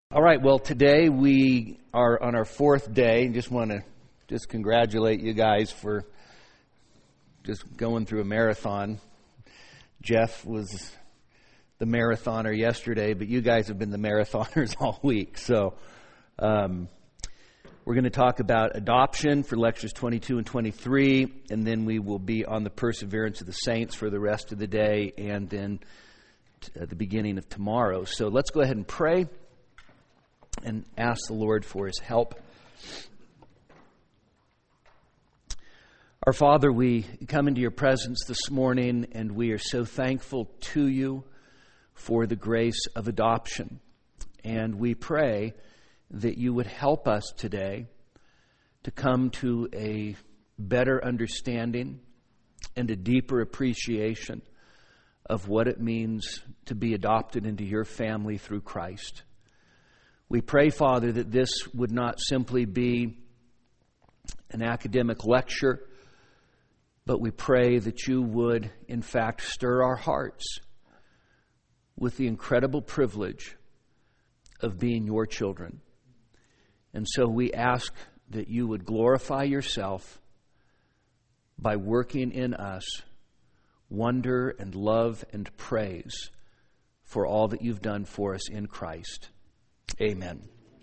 All right, well, today we are on our fourth day. Just want to congratulate you guys for just going through a marathon. Jeff was the marathoner yesterday, but you guys have been the marathoners all week. So we're going to talk about adoption for lectures 22 and 23, and then we will be on the perseverance of the saints for the rest of the day, and then at the beginning of tomorrow. So let's go ahead and pray and ask the Lord for His help. Our Father, we come into Your presence this morning, and we are so thankful to You for the grace of adoption. And we pray that You would help us today to come to a better understanding and a deeper appreciation of what it means to be adopted into Your family through Christ. We pray, Father, that this would not simply be an academic lecture, but we pray that You would, in fact, stir our hearts with the incredible privilege of being Your children. And so we ask that You would glorify Yourself by working in us wonder and love and praise for all that You've done for us in Christ. Amen.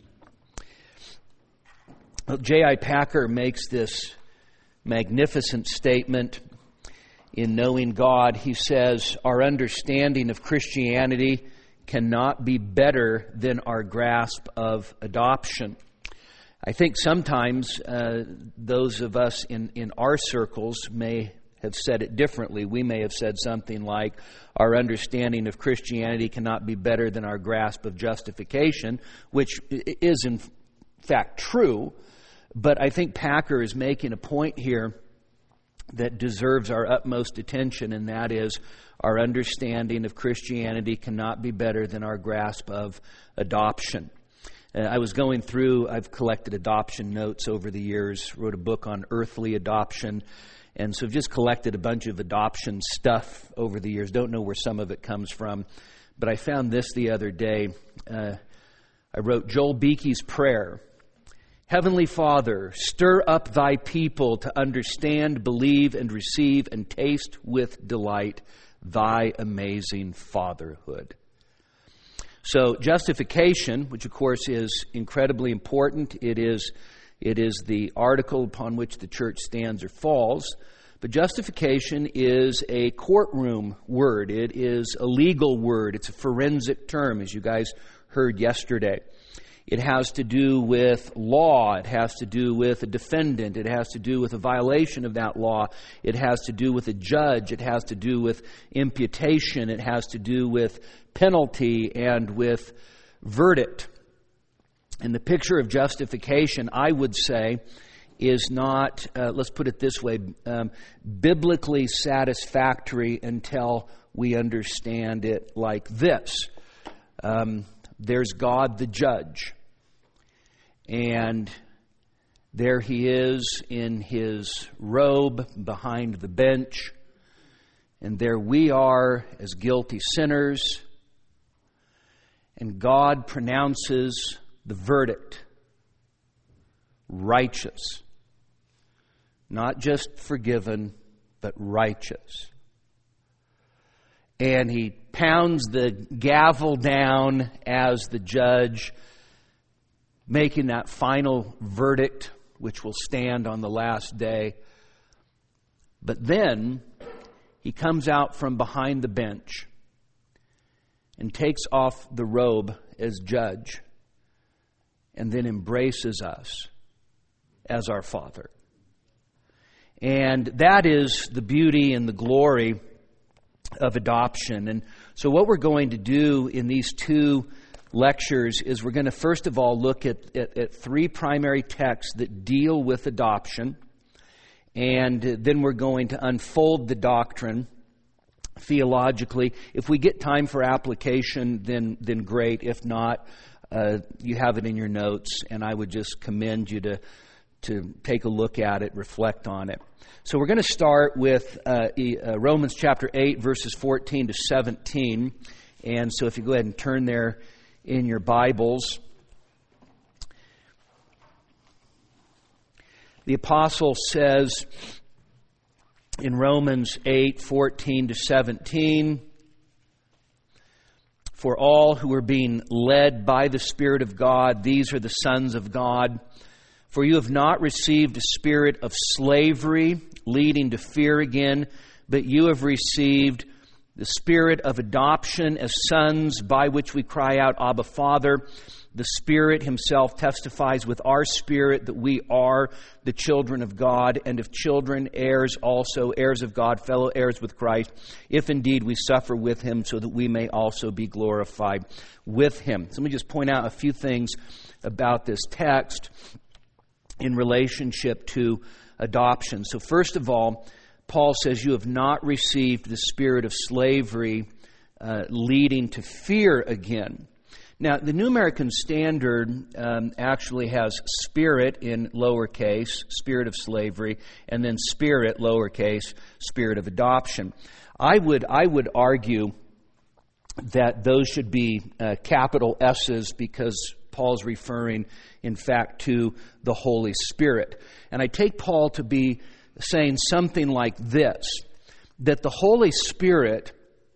Well, J.I. Packer makes this magnificent statement in Knowing God. He says, "Our understanding of Christianity cannot be better than our grasp of adoption." I think sometimes those of us in our circles may have said it differently. We may have said something like, our understanding of Christianity cannot be better than our grasp of justification, which is in fact true. But I think Packer is making a point here that deserves our utmost attention, and that is our understanding of Christianity cannot be better than our grasp of adoption. I was going through, I've collected adoption notes over the years, wrote a book on earthly adoption, and so I've just collected a bunch of adoption stuff over the years. Don't know where some of it comes from, but I found this the other day. I wrote Joel Beeke's prayer. Heavenly Father, stir up Thy people to understand, believe, and receive, and taste with delight Thy amazing fatherhood. So justification, which of course is incredibly important, it is the article upon which the church stands or falls. But justification is a courtroom word. It is a legal word. It's a forensic term, as you guys heard yesterday. It has to do with law. It has to do with a defendant. It has to do with a violation of that law. It has to do with a judge. It has to do with imputation. It has to do with penalty and with verdict. And the picture of justification, I would say, is not, let's put it this way, biblically satisfactory until we understand it like this. There's God the judge, and there He is in His robe behind the bench, and there we are as guilty sinners, and God pronounces the verdict, righteous. Not just forgiven, but righteous. And He pounds the gavel down as the judge, making that final verdict, which will stand on the last day. But then He comes out from behind the bench and takes off the robe as judge, and then embraces us as our Father. And that is the beauty and the glory of adoption. And so what we're going to do in these two lectures is we're going to first of all look at three primary texts that deal with adoption. And then we're going to unfold the doctrine theologically. If we get time for application, then great. If not, you have it in your notes, and I would just commend you to take a look at it, reflect on it. So we're going to start with Romans chapter 8, verses 14 to 17. And so if you go ahead and turn there in your Bibles. The apostle says in Romans 8:14-17, "For all who are being led by the Spirit of God, these are the sons of God. For you have not received a spirit of slavery, leading to fear again, but you have received the spirit of adoption as sons, by which we cry out, Abba, Father. The Spirit Himself testifies with our spirit that we are the children of God, and if children, heirs also, heirs of God, fellow heirs with Christ, if indeed we suffer with Him, so that we may also be glorified with Him." So let me just point out a few things about this text in relationship to adoption. So first of all, Paul says, you have not received the spirit of slavery leading to fear again. Now, the New American Standard actually has spirit in lowercase, spirit of slavery, and then spirit, lowercase, spirit of adoption. I would argue that those should be capital S's, because Paul's referring, in fact, to the Holy Spirit. And I take Paul to be saying something like this, that the Holy Spirit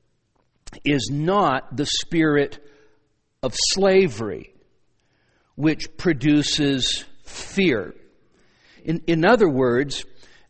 is not the spirit of slavery, which produces fear. In other words,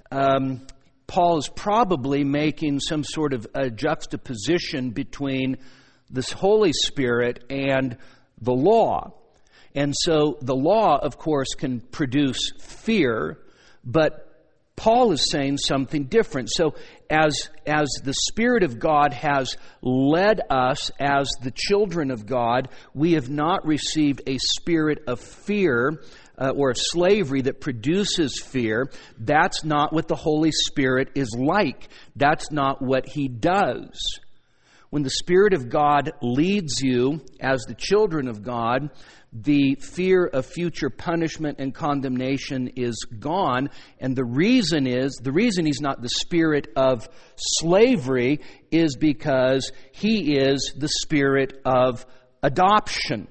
Paul is probably making some sort of a juxtaposition between this Holy Spirit and the law. And so the law, of course, can produce fear, but Paul is saying something different. So as the Spirit of God has led us as the children of God, we have not received a spirit of fear or of slavery that produces fear. That's not what the Holy Spirit is like. That's not what He does. When the Spirit of God leads you as the children of God, the fear of future punishment and condemnation is gone. And the reason He's not the spirit of slavery is because He is the spirit of adoption.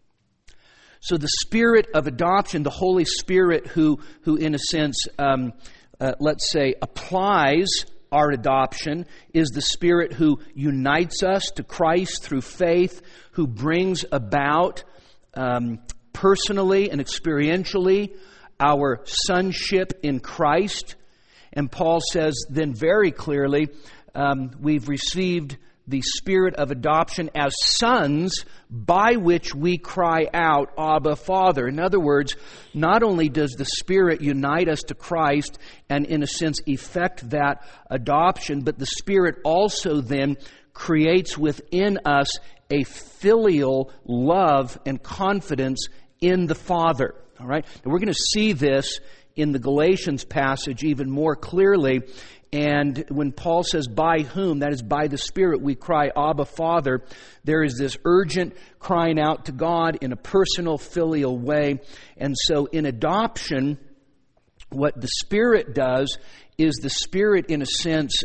So the spirit of adoption, the Holy Spirit who in a sense, let's say, applies our adoption, is the Spirit who unites us to Christ through faith, who brings about personally and experientially our sonship in Christ. And Paul says then very clearly, we've received the spirit of adoption as sons, by which we cry out, Abba, Father. In other words, not only does the Spirit unite us to Christ and in a sense effect that adoption, but the Spirit also then creates within us a filial love and confidence in the Father. All right? And we're going to see this in the Galatians passage even more clearly. And when Paul says, by whom, that is by the Spirit, we cry, Abba, Father, there is this urgent crying out to God in a personal, filial way. And so in adoption, what the Spirit does is the Spirit, in a sense,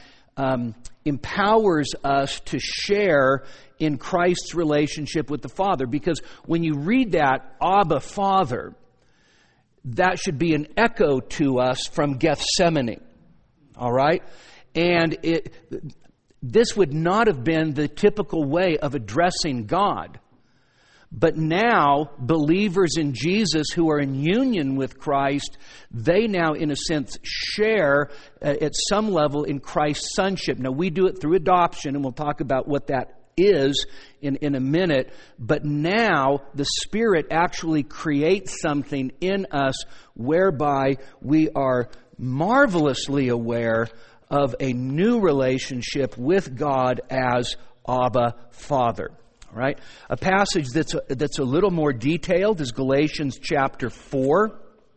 empowers us to share in Christ's relationship with the Father. Because when you read that, Abba, Father, that should be an echo to us from Gethsemane. All right? And this would not have been the typical way of addressing God. But now, believers in Jesus who are in union with Christ, they now, in a sense, share at some level in Christ's sonship. Now, we do it through adoption, and we'll talk about what that is in a minute. But now, the Spirit actually creates something in us whereby we are marvelously aware of a new relationship with God as Abba, Father. All right? A passage that's a little more detailed is Galatians chapter 4.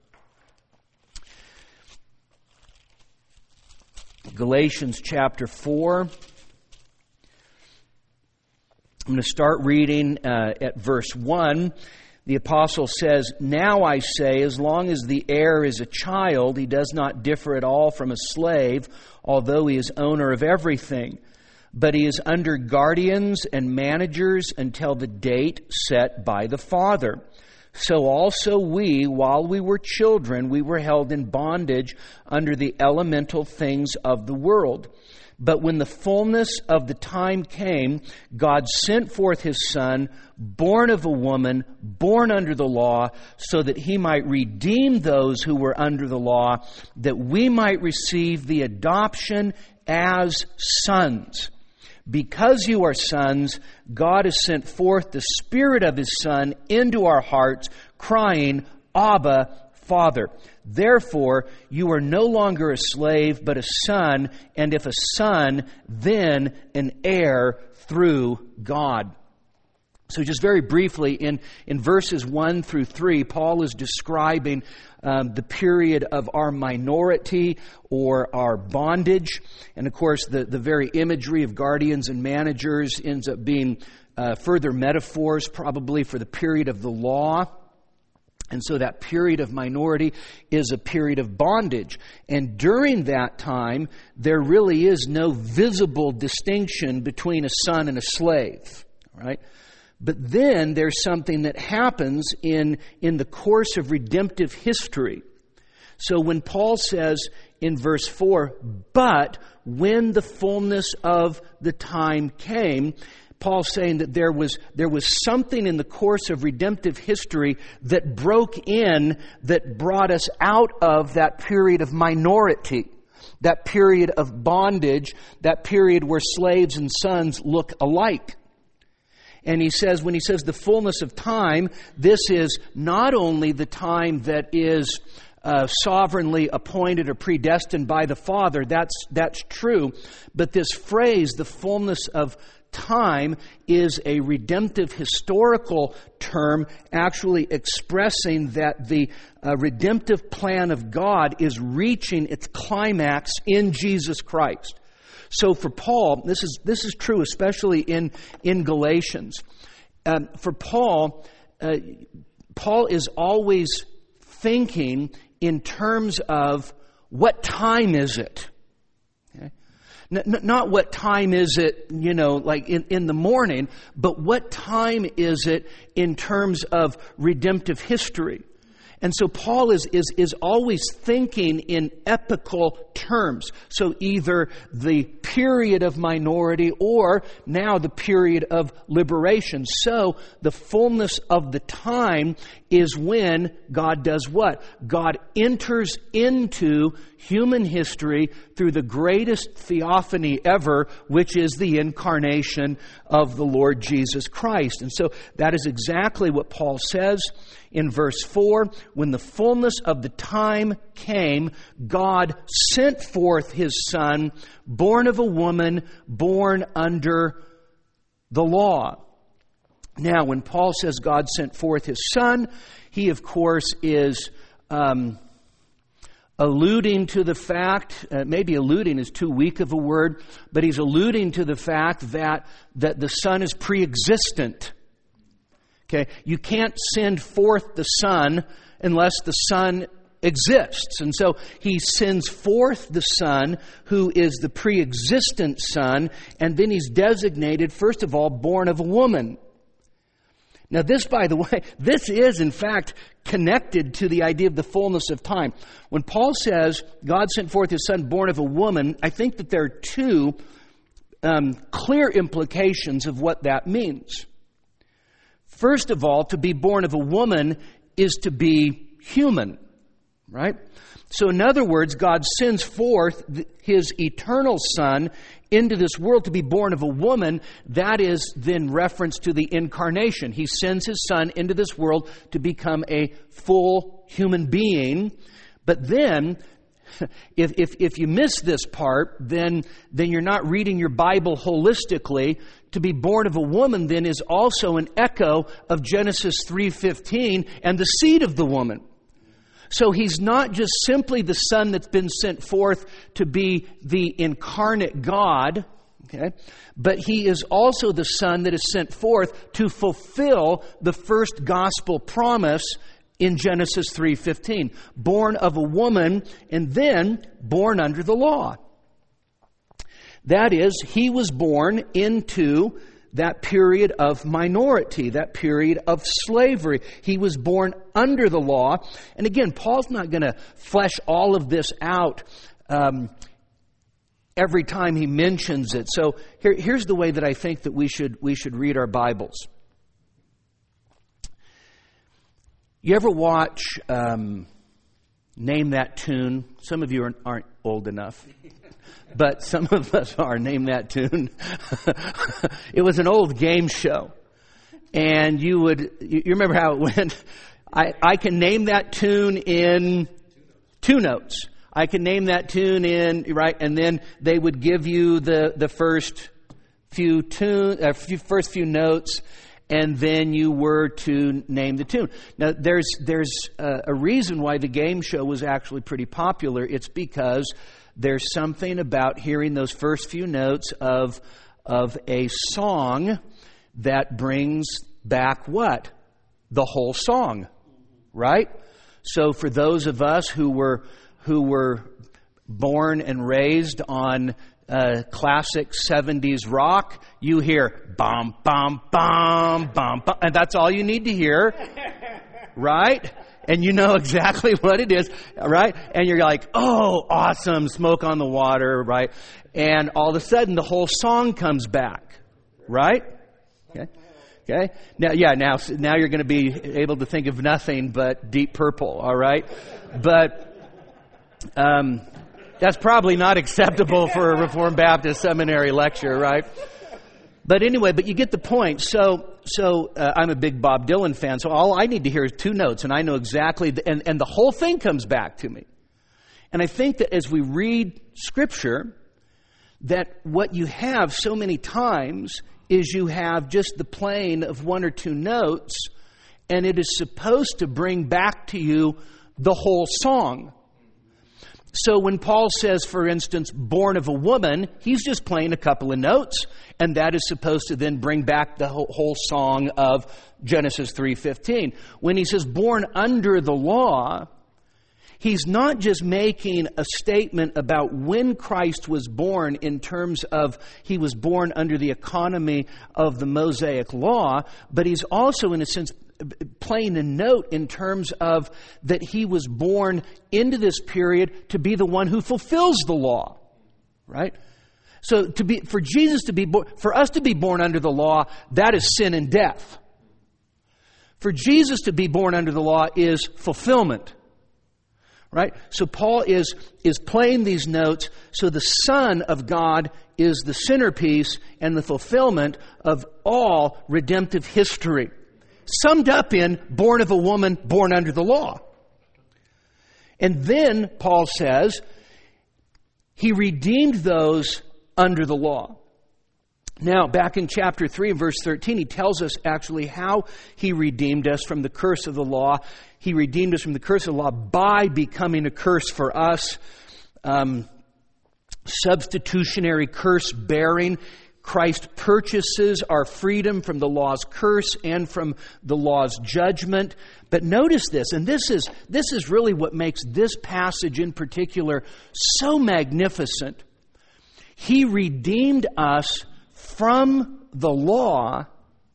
Galatians chapter 4. I'm going to start reading at verse 1. The apostle says, "Now I say, as long as the heir is a child, he does not differ at all from a slave, although he is owner of everything. But he is under guardians and managers until the date set by the father. so also we, while we were children, we were held in bondage under the elemental things of the world. But when the fullness of the time came, God sent forth His Son, born of a woman, born under the law, so that He might redeem those who were under the law, that we might receive the adoption as sons. Because you are sons, God has sent forth the Spirit of His Son into our hearts, crying, Abba, Father. Therefore, you are no longer a slave, but a son, and if a son, then an heir through God. So just very briefly, in verses 1 through 3, Paul is describing the period of our minority or our bondage. And of course, the very imagery of guardians and managers ends up being further metaphors probably for the period of the law. And so that period of minority is a period of bondage. And during that time, there really is no visible distinction between a son and a slave, right? But then there's something that happens in the course of redemptive history. So when Paul says in verse 4, but when the fullness of the time came, Paul's saying that there was something in the course of redemptive history that broke in, that brought us out of that period of minority, that period of bondage, that period where slaves and sons look alike. And he says, when he says the fullness of time, this is not only the time that is sovereignly appointed or predestined by the Father, that's true, but this phrase, the fullness of time, is a redemptive historical term actually expressing that the redemptive plan of God is reaching its climax in Jesus Christ. So for Paul, this is true especially in Galatians. For Paul, Paul is always thinking in terms of what time is it? Okay? Not what time is it, like in the morning, but what time is it in terms of redemptive history? And so Paul is always thinking in epochal terms. So either the period of minority or now the period of liberation. So the fullness of the time is when God does what? God enters into human history through the greatest theophany ever, which is the incarnation of the Lord Jesus Christ. And so that is exactly what Paul says in verse 4. When the fullness of the time came, God sent forth His Son, born of a woman, born under the law. Now, when Paul says God sent forth His Son, he, of course, is alluding to the fact, maybe alluding is too weak of a word, but he's alluding to the fact that the Son is pre-existent. Okay, you can't send forth the Son unless the Son exists. And so He sends forth the Son, who is the pre-existent Son, and then He's designated, first of all, born of a woman. Now this, by the way, this is in fact connected to the idea of the fullness of time. When Paul says God sent forth His Son born of a woman, I think that there are two clear implications of what that means. First of all, to be born of a woman is to be human, right? So in other words, God sends forth His eternal Son into this world to be born of a woman. That is then reference to the incarnation. He sends His Son into this world to become a full human being. But then, if you miss this part, then you're not reading your Bible holistically. To be born of a woman then is also an echo of Genesis 3:15 and the seed of the woman. So He's not just simply the Son that's been sent forth to be the incarnate God, okay, but He is also the Son that is sent forth to fulfill the first gospel promise in Genesis 3:15. Born of a woman and then born under the law. That is, He was born into that period of minority, that period of slavery. He was born under the law. And again, Paul's not going to flesh all of this out every time he mentions it. So here's the way that I think that we should read our Bibles. You ever watch Name That Tune? Some of you aren't old enough, but some of us are. Name That Tune. It was an old game show, and you remember how it went? I can name that tune in 2 notes. I can name that tune in, right, and then they would give you the first few notes, and then you were to name the tune. Now, there's a reason why the game show was actually pretty popular. It's because there's something about hearing those first few notes of a song that brings back what? The whole song, right? So for those of us who were born and raised on classic 70s rock, you hear bum, bum, bum, bum, bum, and that's all you need to hear, right? And you know exactly what it is, right? And you're like, oh, awesome, Smoke on the Water, right? And all of a sudden, the whole song comes back, right? Okay. Now you're going to be able to think of nothing but Deep Purple, all right? But that's probably not acceptable for a Reformed Baptist seminary lecture, right? But anyway, but you get the point. So I'm a big Bob Dylan fan, so all I need to hear is 2 notes, and I know exactly, and the whole thing comes back to me. And I think that as we read Scripture, that what you have so many times is you have just the playing of 1 or 2 notes, and it is supposed to bring back to you the whole song. So when Paul says, for instance, born of a woman, he's just playing a couple of notes, and that is supposed to then bring back the whole song of Genesis 3:15. When he says born under the law, he's not just making a statement about when Christ was born in terms of he was born under the economy of the Mosaic law, but he's also, in a sense, playing a note in terms of that he was born into this period to be the one who fulfills the law, right? So for Jesus to be born, for us to be born under the law, that is sin and death. For Jesus to be born under the law is fulfillment, right? So Paul is playing these notes. So the Son of God is the centerpiece and the fulfillment of all redemptive history, summed up in born of a woman, born under the law. And then Paul says he redeemed those under the law. Now, back in chapter 3 and verse 13, he tells us actually how he redeemed us from the curse of the law. He redeemed us from the curse of the law by becoming a curse for us. Substitutionary curse bearing. Christ purchases our freedom from the law's curse and from the law's judgment. But notice this, and this is really what makes this passage in particular so magnificent. He redeemed us from the law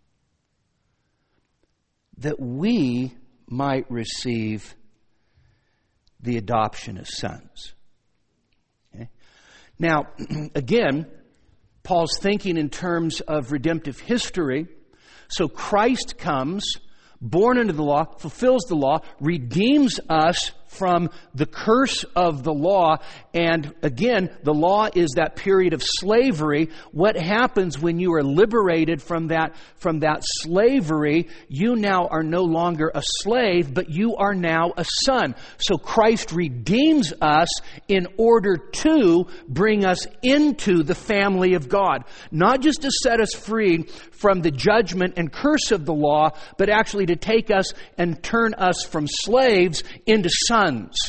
that we might receive the adoption as sons. Okay? Now, again, Paul's thinking in terms of redemptive history. So Christ comes, born under the law, fulfills the law, redeems us from the curse of the law. And again, the law is that period of slavery. What happens when you are liberated from that slavery? You now are no longer a slave, but you are now a son. So Christ redeems us in order to bring us into the family of God. Not just to set us free from the judgment and curse of the law, but actually to take us and turn us from slaves into sons.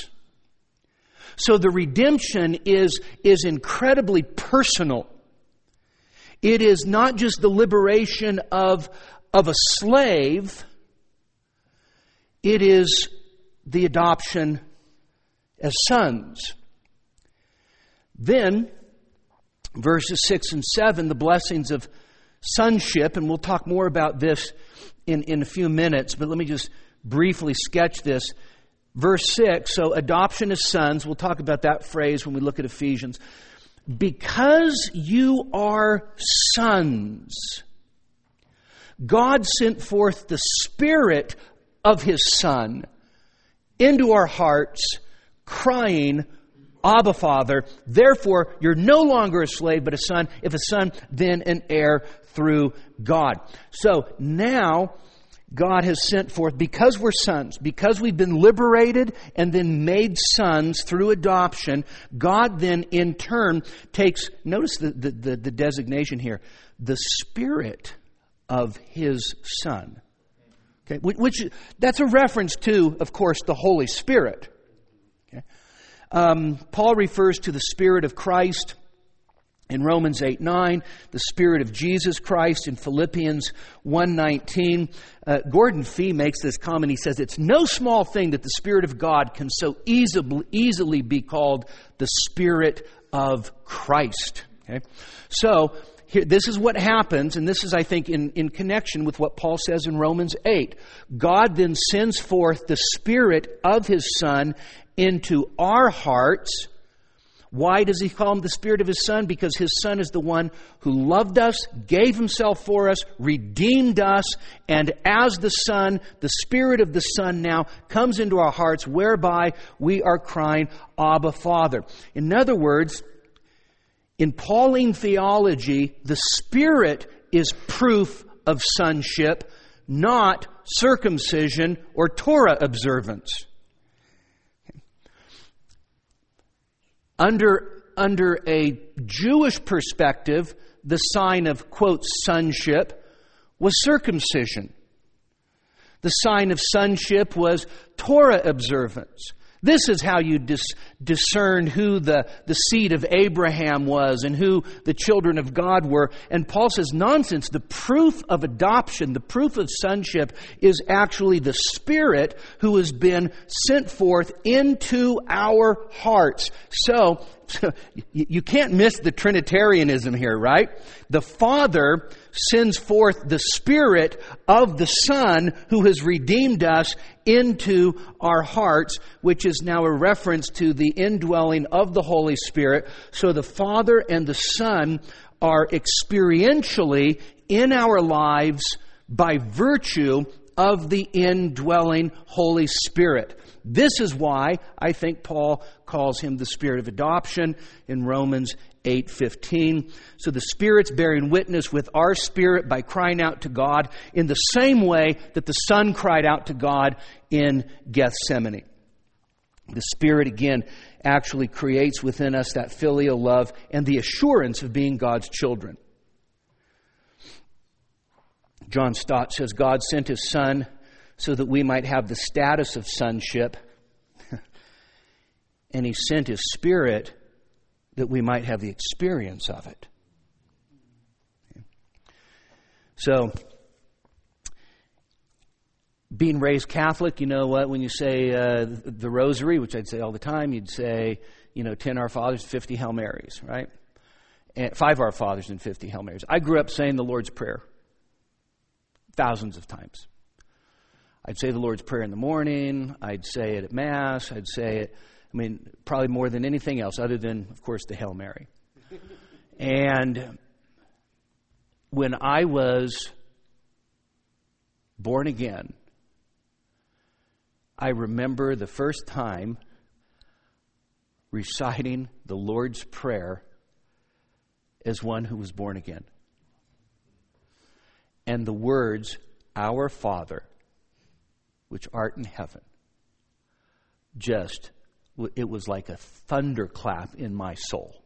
So the redemption is incredibly personal. It is not just the liberation of a slave. It is the adoption as sons. Then, verses 6 and 7, the blessings of sonship, and we'll talk more about this in a few minutes, but let me just briefly sketch this. Verse 6, so adoption as sons, we'll talk about that phrase when we look at Ephesians. Because you are sons, God sent forth the Spirit of His Son into our hearts, crying, Abba, Father. Therefore, you're no longer a slave, but a son. If a son, then an heir through God. So now, God has sent forth, because we're sons, because we've been liberated and then made sons through adoption, God then in turn takes, notice the designation here, the Spirit of His Son. Okay, which that's a reference to, of course, the Holy Spirit. Okay. Paul refers to the Spirit of Christ in Romans 8:9, the Spirit of Jesus Christ in Philippians 1:19. Gordon Fee makes this comment. He says, it's no small thing that the Spirit of God can so easily be called the Spirit of Christ. Okay? So, here, this is what happens, and this is, I think, in connection with what Paul says in Romans 8. God then sends forth the Spirit of His Son into our hearts. Why does He call Him the Spirit of His Son? Because His Son is the one who loved us, gave Himself for us, redeemed us, and as the Son, the Spirit of the Son now comes into our hearts, whereby we are crying, Abba, Father. In other words, in Pauline theology, the Spirit is proof of sonship, not circumcision or Torah observance. Under a Jewish perspective, the sign of, quote, sonship was circumcision. The sign of sonship was Torah observance. This is how you discern who the seed of Abraham was and who the children of God were. And Paul says, nonsense. The proof of adoption, the proof of sonship is actually the Spirit who has been sent forth into our hearts. So you can't miss the Trinitarianism here, right? The Father sends forth the Spirit of the Son who has redeemed us into our hearts, which is now a reference to the indwelling of the Holy Spirit. So the Father and the Son are experientially in our lives by virtue of the indwelling Holy Spirit. This is why I think Paul calls Him the Spirit of adoption in Romans 8:15. So the Spirit's bearing witness with our spirit by crying out to God in the same way that the Son cried out to God in Gethsemane. The Spirit, again, actually creates within us that filial love and the assurance of being God's children. John Stott says, God sent His Son so that we might have the status of sonship, and He sent His Spirit that we might have the experience of it. So, being raised Catholic, you know what, when you say the Rosary, which I'd say all the time, you'd say, 10 Our Fathers, 50 Hail Marys, right? And 5 Our Fathers and 50 Hail Marys. I grew up saying the Lord's Prayer thousands of times. I'd say the Lord's Prayer in the morning. I'd say it at Mass. I'd say it, probably more than anything else, other than, of course, the Hail Mary. And when I was born again, I remember the first time reciting the Lord's Prayer as one who was born again. And the words, Our Father, which art in heaven, it was like a thunderclap in my soul.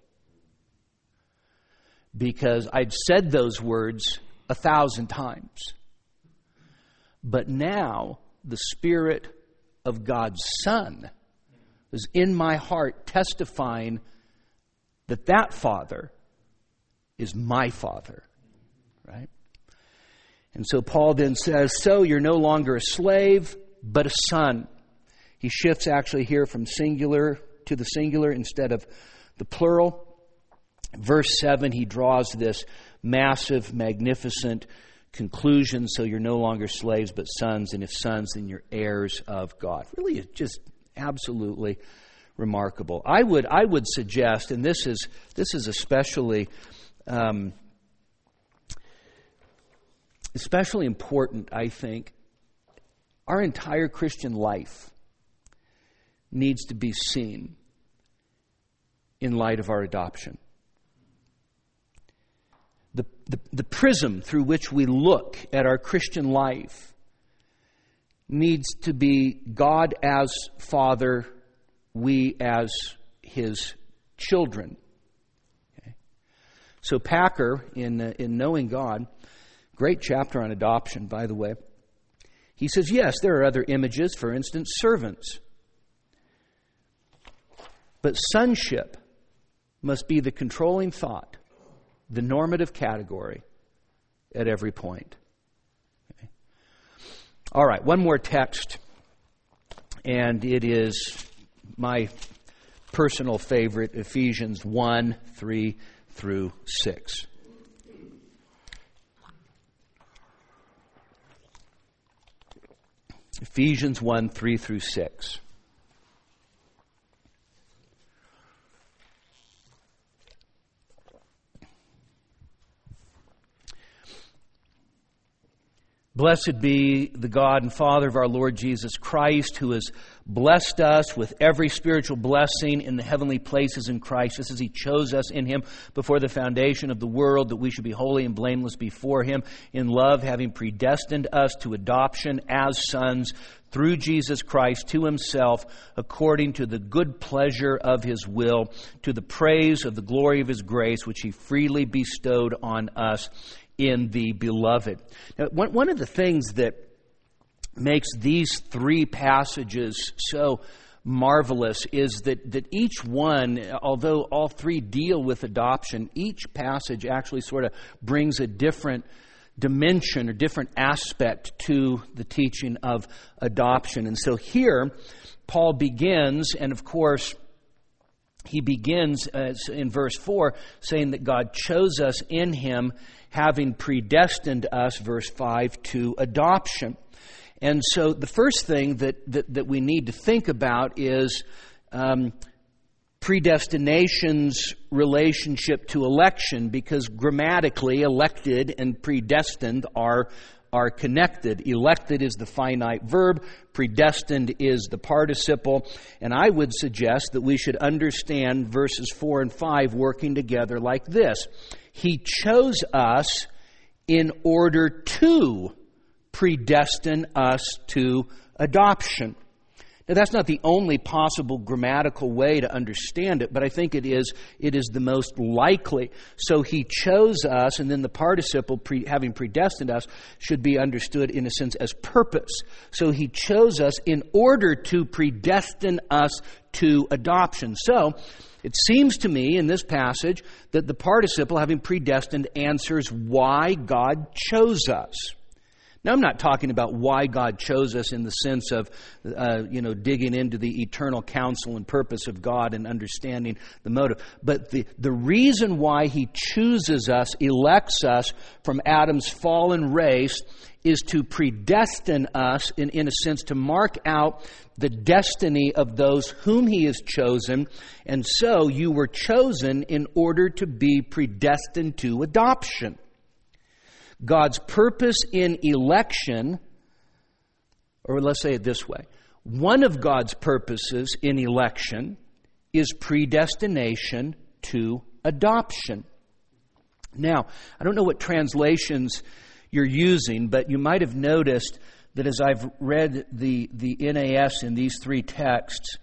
Because I'd said those words 1,000 times. But now, the Spirit of God's Son is in my heart testifying that Father is my Father. Right? And so Paul then says, so you're no longer a slave, but a son. He shifts actually here from singular to the singular instead of the plural. Verse 7, he draws this massive, magnificent conclusion. So you're no longer slaves but sons, and if sons, then you're heirs of God. Really, it's just absolutely remarkable. I would suggest, and this is especially important, I think, our entire Christian life needs to be seen in light of our adoption. The prism through which we look at our Christian life needs to be God as Father, we as His children. Okay. So Packer, in Knowing God, great chapter on adoption, by the way, he says, yes, there are other images, for instance, servants. But sonship must be the controlling thought, the normative category at every point. Okay. All right, one more text, and it is my personal favorite, Ephesians 1, 3 through 6. Ephesians 1, 3 through 6. Blessed be the God and Father of our Lord Jesus Christ, who has blessed us with every spiritual blessing in the heavenly places in Christ, just as He chose us in Him before the foundation of the world, that we should be holy and blameless before Him, in love, having predestined us to adoption as sons through Jesus Christ to Himself, according to the good pleasure of His will, to the praise of the glory of His grace, which He freely bestowed on us in the Beloved. Now, one of the things that makes these three passages so marvelous is that each one, although all three deal with adoption, each passage actually sort of brings a different dimension or different aspect to the teaching of adoption. And so here, Paul begins, and of course, he begins in verse 4 saying that God chose us in Him, having predestined us, verse 5, to adoption. And so the first thing that we need to think about is predestination's relationship to election, because grammatically elected and predestined are connected. Elected is the finite verb, predestined is the participle, and I would suggest that we should understand verses 4 and 5 working together like this. He chose us in order to predestine us to adoption. Now, that's not the only possible grammatical way to understand it, but I think it is the most likely. So He chose us, and then the participle, having predestined us, should be understood in a sense as purpose. So He chose us in order to predestine us to adoption. So it seems to me in this passage that the participle, having predestined, answers why God chose us. Now, I'm not talking about why God chose us in the sense of, digging into the eternal counsel and purpose of God and understanding the motive. But the reason why He chooses us, elects us from Adam's fallen race, is to predestine us, in a sense, to mark out the destiny of those whom He has chosen. And so you were chosen in order to be predestined to adoption. God's purpose in election, or let's say it this way, one of God's purposes in election is predestination to adoption. Now, I don't know what translations you're using, but you might have noticed that as I've read the NAS in these three texts,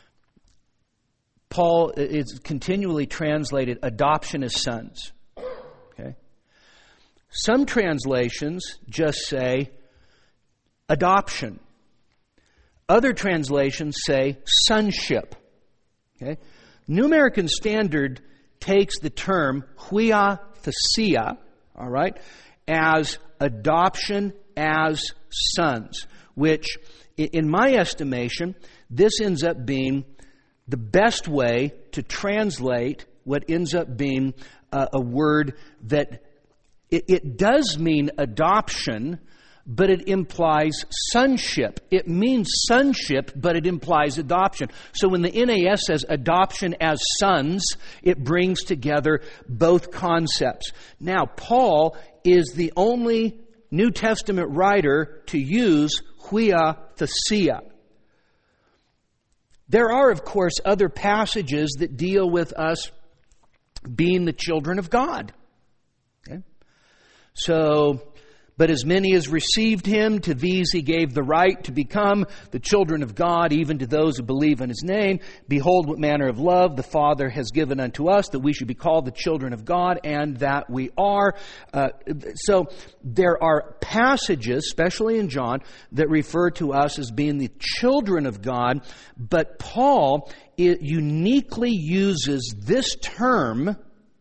Paul is continually translated adoption as sons. Okay? Some translations just say adoption. Other translations say sonship. Okay? New American Standard takes the term huia thesia, all right, as adoption as sons, which, in my estimation, this ends up being the best way to translate what ends up being a word that it does mean adoption, but it implies sonship. It means sonship, but it implies adoption. So when the NAS says adoption as sons, it brings together both concepts. Now, Paul is the only New Testament writer to use huia thesia. There are, of course, other passages that deal with us being the children of God. Okay? But as many as received Him, to these He gave the right to become the children of God, even to those who believe in His name. Behold, what manner of love the Father has given unto us, that we should be called the children of God, and that we are. So there are passages, especially in John, that refer to us as being the children of God. But Paul uniquely uses this term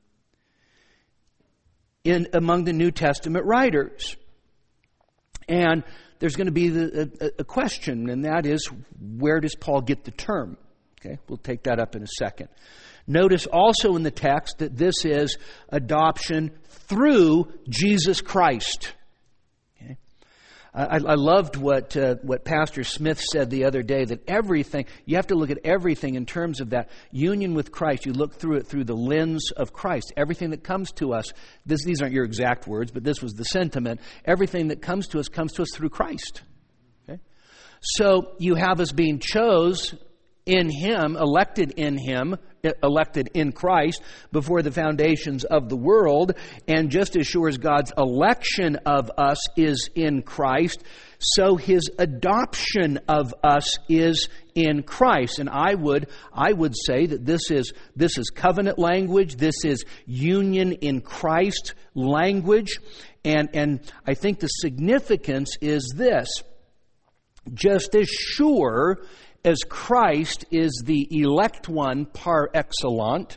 among the New Testament writers. And there's going to be a question, and that is, where does Paul get the term? Okay, we'll take that up in a second. Notice also in the text that this is adoption through Jesus Christ. Okay? I loved what Pastor Smith said the other day, that everything, you have to look at everything in terms of that union with Christ. You look through it through the lens of Christ. Everything that comes to us, these aren't your exact words, but this was the sentiment. Everything that comes to us through Christ. Okay? So you have us being chose in Him, elected in Christ before the foundations of the world. And just as sure as God's election of us is in Christ, so His adoption of us is in Christ. And I would say that this is covenant language. This is union in Christ language. And I think the significance is this: just as sure as Christ is the elect one par excellence,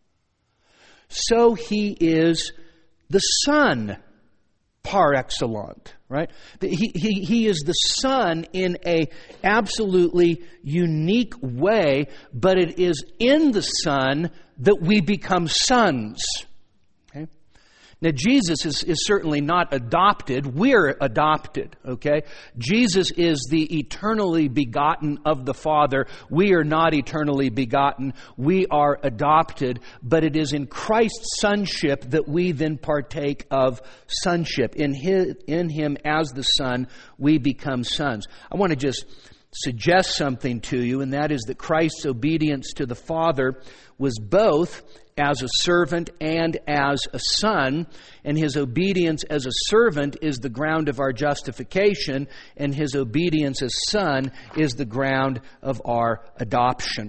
so He is the Son par excellence, right? He is the Son in a absolutely unique way, but it is in the Son that we become sons. Okay? Now, Jesus is certainly not adopted. We're adopted, okay? Jesus is the eternally begotten of the Father. We are not eternally begotten. We are adopted, but it is in Christ's sonship that we then partake of sonship. In Him as the Son, we become sons. I want to just suggest something to you, and that is that Christ's obedience to the Father was both as a servant and as a son, and His obedience as a servant is the ground of our justification, and His obedience as son is the ground of our adoption.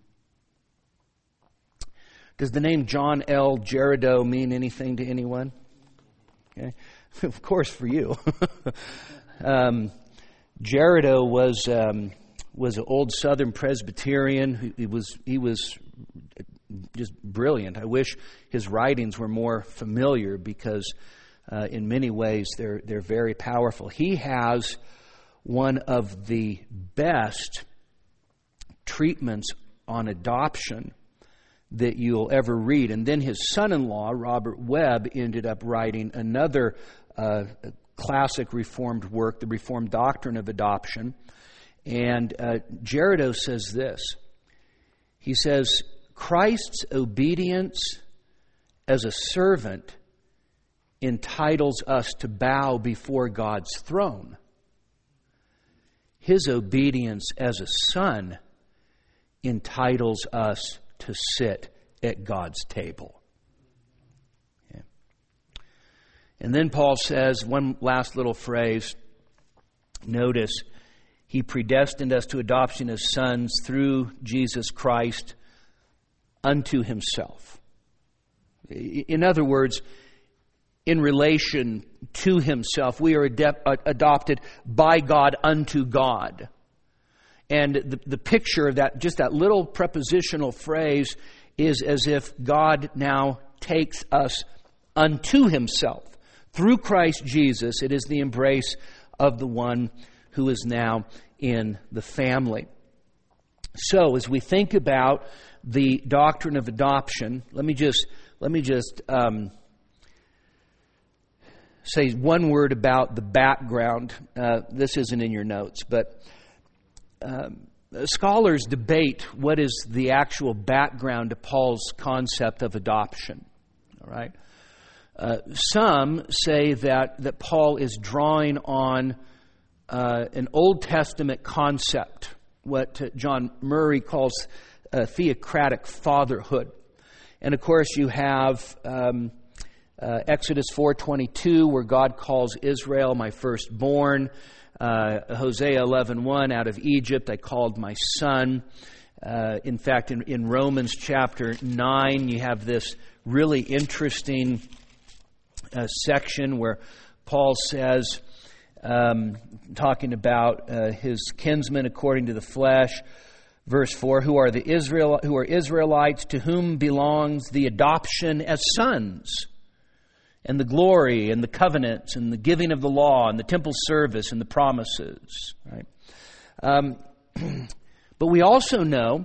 Does the name John L. Jerideau mean anything to anyone? Okay. Of course, for you. Jerideau was an old Southern Presbyterian. He was just brilliant. I wish his writings were more familiar, because in many ways they're very powerful. He has one of the best treatments on adoption that you'll ever read. And then his son-in-law, Robert Webb, ended up writing another classic Reformed work, The Reformed Doctrine of Adoption. And Jerideau says this. He says, Christ's obedience as a servant entitles us to bow before God's throne. His obedience as a son entitles us to sit at God's table. Yeah. And then Paul says, one last little phrase. Notice, He predestined us to adoption as sons through Jesus Christ unto Himself. In other words, in relation to Himself, we are adopted by God unto God. And the picture of that, just that little prepositional phrase, is as if God now takes us unto Himself. Through Christ Jesus, it is the embrace of the one who is now in the family. So, as we think about the doctrine of adoption, let me just say one word about the background. This isn't in your notes, but scholars debate what is the actual background to Paul's concept of adoption. All right. Some say that Paul is drawing on an Old Testament concept, what John Murray calls theocratic fatherhood. And of course you have Exodus 4:22, where God calls Israel my firstborn. Hosea 11:1, out of Egypt I called my son. In fact, in Romans chapter 9, you have this really interesting section where Paul says, talking about his kinsmen according to the flesh, verse 4, who are Israelites, to whom belongs the adoption as sons, and the glory, and the covenants, and the giving of the law, and the temple service, and the promises. Right? But we also know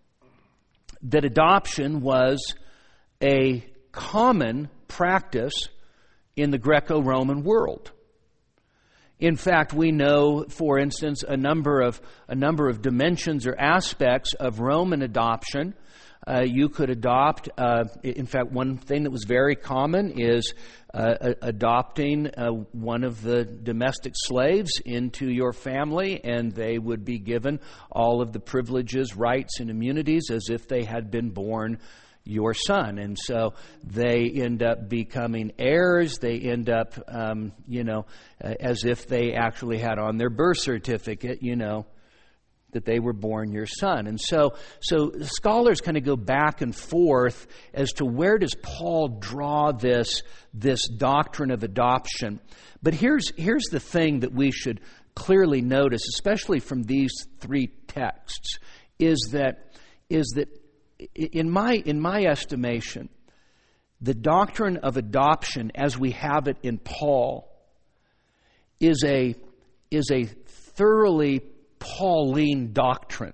that adoption was a common practice in the Greco-Roman world. In fact, we know, for instance, a number of dimensions or aspects of Roman adoption. You could adopt. In fact, one thing that was very common is adopting one of the domestic slaves into your family, and they would be given all of the privileges, rights, and immunities as if they had been born your son. And so they end up becoming heirs. They end up, as if they actually had on their birth certificate, that they were born your son. And so scholars kind of go back and forth as to where does Paul draw this doctrine of adoption. But here's the thing that we should clearly notice, especially from these three texts, is that in my estimation, the doctrine of adoption as we have it in Paul is a thoroughly Pauline doctrine.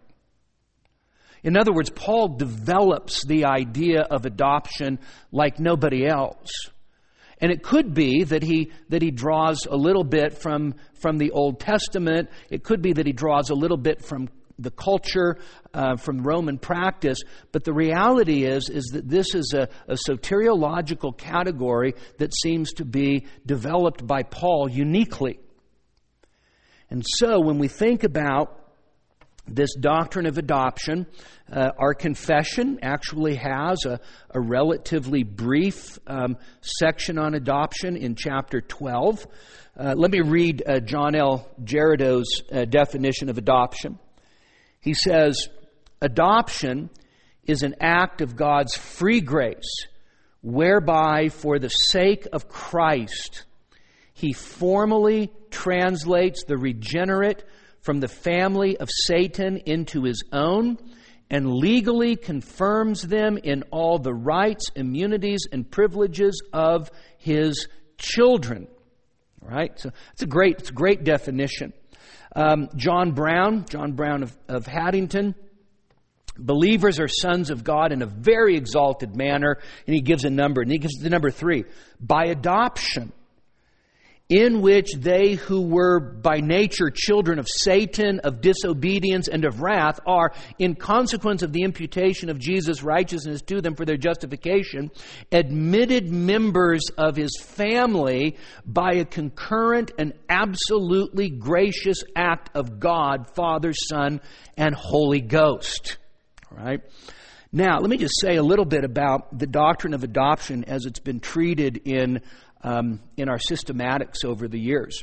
In other words, Paul develops the idea of adoption like nobody else. And it could be that he draws a little bit from the Old Testament. It could be that he draws a little bit from the culture, from Roman practice. But the reality is that this is a soteriological category that seems to be developed by Paul uniquely. And so when we think about this doctrine of adoption, our confession actually has a relatively brief section on adoption in chapter 12. Let me read John L. Gerardo's definition of adoption. He says, adoption is an act of God's free grace, whereby for the sake of Christ, He formally translates the regenerate from the family of Satan into His own and legally confirms them in all the rights, immunities, and privileges of His children. All right? So it's a great definition. John Brown of Haddington, believers are sons of God in a very exalted manner, and he gives a number, and he gives the number 3, by adoption, in which they who were by nature children of Satan, of disobedience, and of wrath are, in consequence of the imputation of Jesus' righteousness to them for their justification, admitted members of His family by a concurrent and absolutely gracious act of God, Father, Son, and Holy Ghost. All right? Now, let me just say a little bit about the doctrine of adoption as it's been treated in our systematics over the years.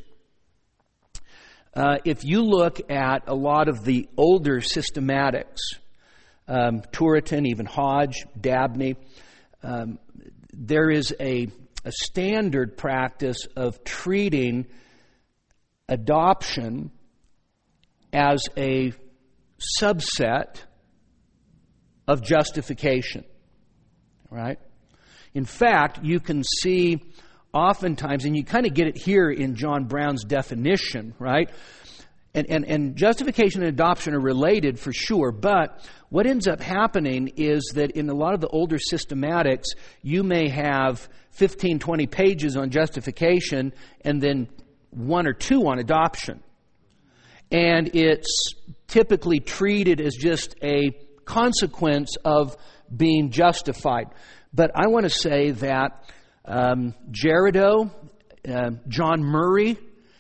If you look at a lot of the older systematics, Turretin, even Hodge, Dabney, there is a standard practice of treating adoption as a subset of justification. Right? In fact, you can see oftentimes, and you kind of get it here in John Brown's definition, right? And justification and adoption are related for sure, but what ends up happening is that in a lot of the older systematics, you may have 15, 20 pages on justification and then 1 or 2 on adoption. And it's typically treated as just a consequence of being justified. But I want to say that Gerardo, John Murray,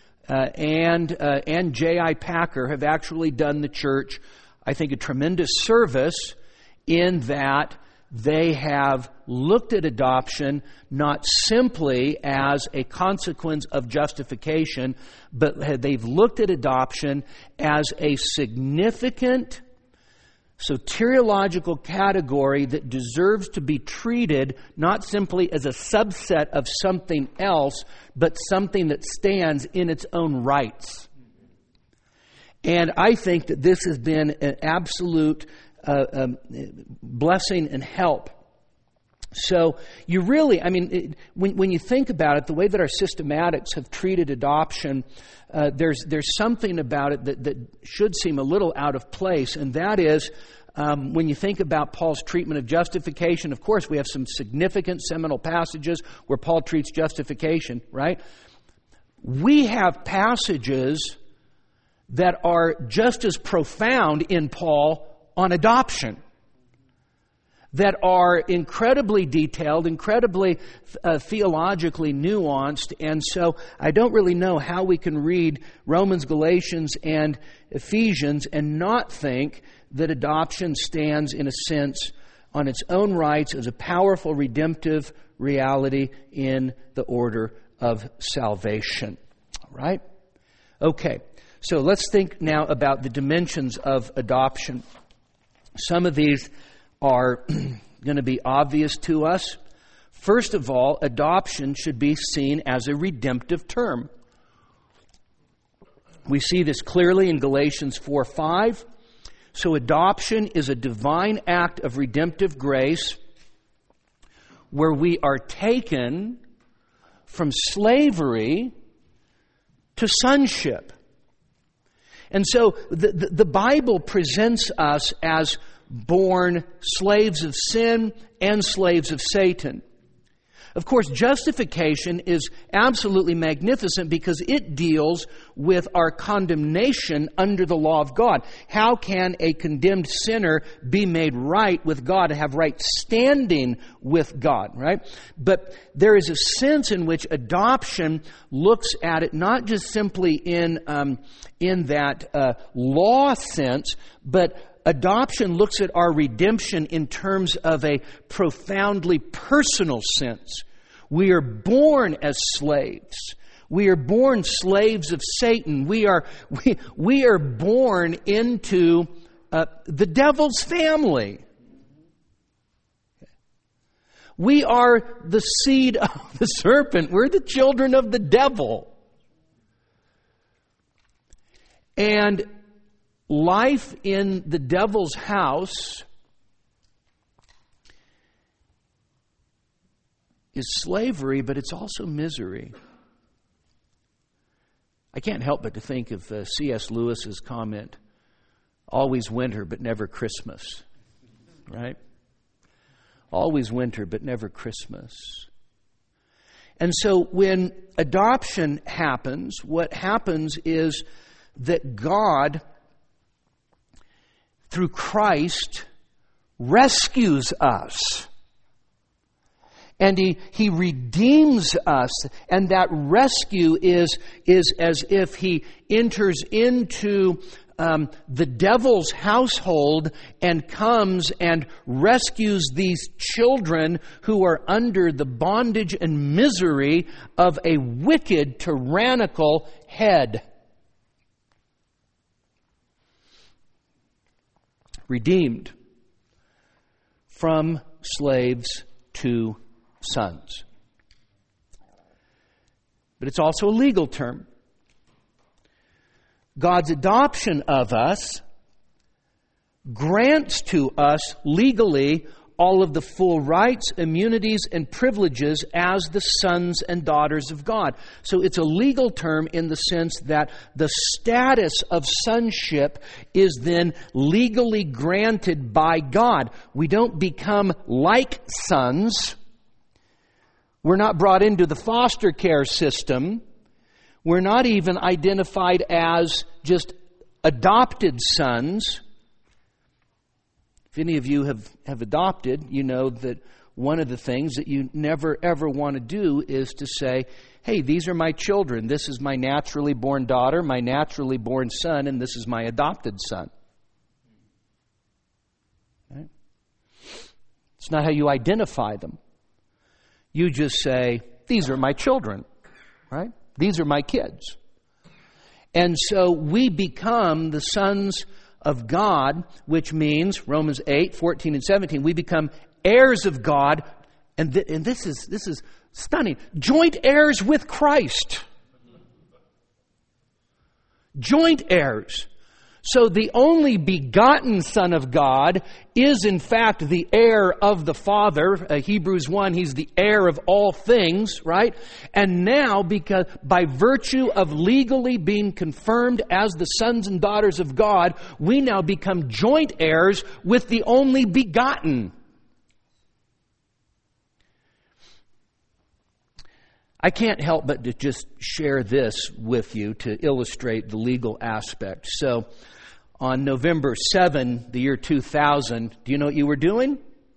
and J.I. Packer have actually done the church, I think, a tremendous service in that they have looked at adoption not simply as a consequence of justification, but they've looked at adoption as a significant soteriological category that deserves to be treated not simply as a subset of something else, but something that stands in its own rights. And I think that this has been an absolute blessing and help. So you really, when you think about it, the way that our systematics have treated adoption, there's something about it that should seem a little out of place, and that is when you think about Paul's treatment of justification. Of course, we have some significant seminal passages where Paul treats justification, right? We have passages that are just as profound in Paul on adoption, that are incredibly detailed, incredibly theologically nuanced. And so I don't really know how we can read Romans, Galatians, and Ephesians and not think that adoption stands, in a sense, on its own rights as a powerful redemptive reality in the order of salvation. All right? Okay, so let's think now about the dimensions of adoption. Some of these are going to be obvious to us. First of all, adoption should be seen as a redemptive term. We see this clearly in Galatians 4:5. So adoption is a divine act of redemptive grace where we are taken from slavery to sonship. And so the Bible presents us as born slaves of sin and slaves of Satan. Of course, justification is absolutely magnificent because it deals with our condemnation under the law of God. How can a condemned sinner be made right with God and have right standing with God, right? But there is a sense in which adoption looks at it not just simply in that law sense, but adoption looks at our redemption in terms of a profoundly personal sense. We are born as slaves. We are born slaves of Satan. We are born into the devil's family. We are the seed of the serpent. We're the children of the devil. And life in the devil's house is slavery, but it's also misery. I can't help but to think of C.S. Lewis's comment, always winter but never Christmas, right? Always winter but never Christmas. And so when adoption happens, what happens is that God, through Christ, rescues us. And He redeems us. And that rescue is as if He enters into the devil's household and comes and rescues these children who are under the bondage and misery of a wicked, tyrannical head. Redeemed from slaves to sons. But it's also a legal term. God's adoption of us grants to us legally all of the full rights, immunities, and privileges as the sons and daughters of God. So it's a legal term in the sense that the status of sonship is then legally granted by God. We don't become like sons. We're not brought into the foster care system. We're not even identified as just adopted sons. If any of you have adopted, you know that one of the things that you never ever want to do is to say, hey, these are my children. This is my naturally born daughter, my naturally born son, and this is my adopted son. Right? It's not how you identify them. You just say, these are my children, right? These are my kids. And so we become the sons of God, which means, Romans 8, 14 and 17, we become heirs of God. And this is stunning. Joint heirs with Christ. Joint heirs. So the only begotten Son of God is in fact the heir of the Father. Hebrews 1, He's the heir of all things, right? And now, because by virtue of legally being confirmed as the sons and daughters of God, we now become joint heirs with the only begotten. I can't help but to just share this with you to illustrate the legal aspect. So, on November 7, the year 2000, do you know what you were doing?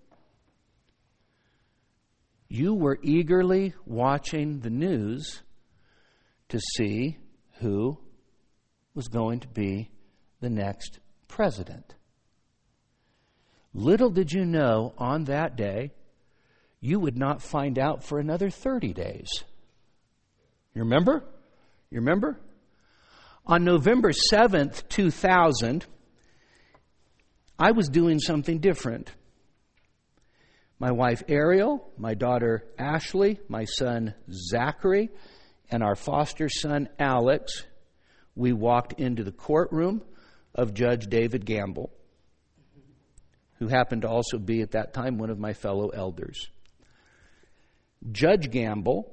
You were eagerly watching the news to see who was going to be the next president. Little did you know on that day, you would not find out for another 30 days. You remember? You remember? On November 7th, 2000, I was doing something different. My wife Ariel, my daughter Ashley, my son Zachary, and our foster son Alex, we walked into the courtroom of Judge David Gamble, who happened to also be at that time one of my fellow elders. Judge Gamble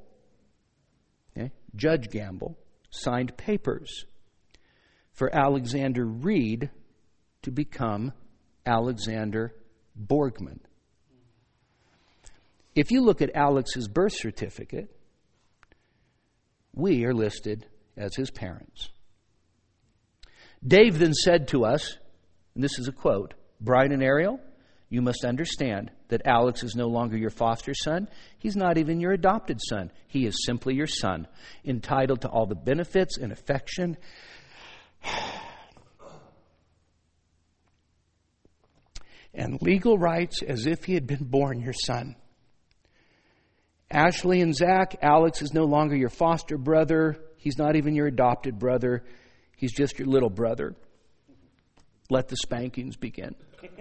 signed papers for Alexander Reed to become Alexander Borgman. If you look at Alex's birth certificate, we are listed as his parents. Dave then said to us, and this is a quote, Brian and Ariel, you must understand that Alex is no longer your foster son. He's not even your adopted son. He is simply your son, entitled to all the benefits and affection and legal rights as if he had been born your son. Ashley and Zach, Alex is no longer your foster brother. He's not even your adopted brother. He's just your little brother. Let the spankings begin.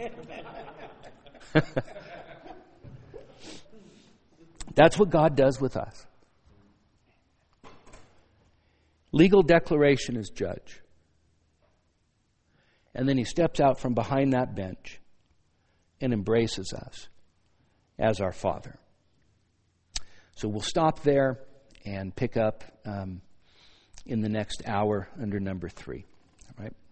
That's what God does with us. Legal declaration as judge. And then he steps out from behind that bench and embraces us as our Father. So we'll stop there and pick up in the next hour under number 3. All right?